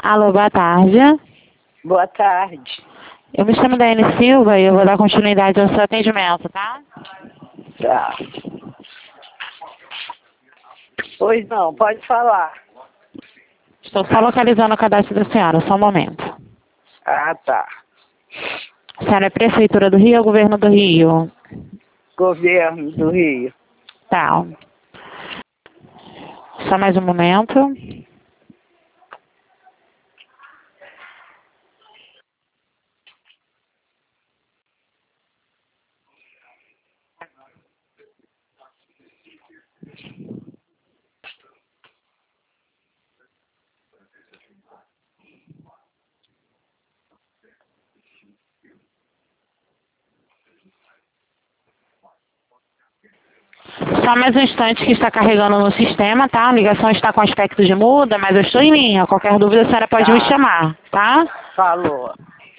Alô, boa tarde. Boa tarde. Eu me chamo Daiane Silva e eu vou dar continuidade ao seu atendimento, tá? Tá. Pois não, pode falar. Estou só localizando o cadastro da senhora, só um momento. Ah, tá. A senhora é Prefeitura do Rio ou Governo do Rio? Governo do Rio. Tá. Só mais um momento. Só mais um instante que está carregando no sistema, tá? A ligação está com aspecto de muda, mas eu estou em linha. Qualquer dúvida a senhora pode me Tá. chamar, tá? Falou.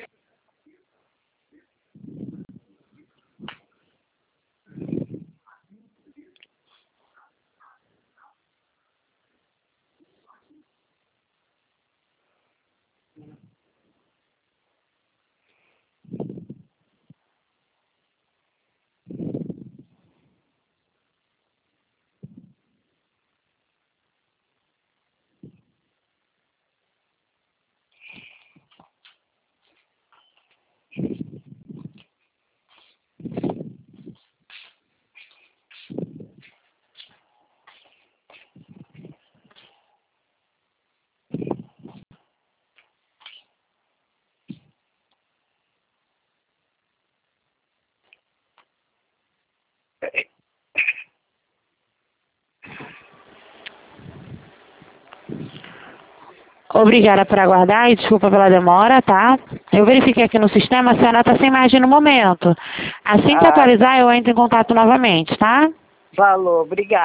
Obrigada por aguardar e desculpa pela demora, tá? Eu verifiquei aqui no sistema, a senhora está sem imagem no momento. Assim que Ah, atualizar, eu entro em contato novamente, tá? falou. Obrigada.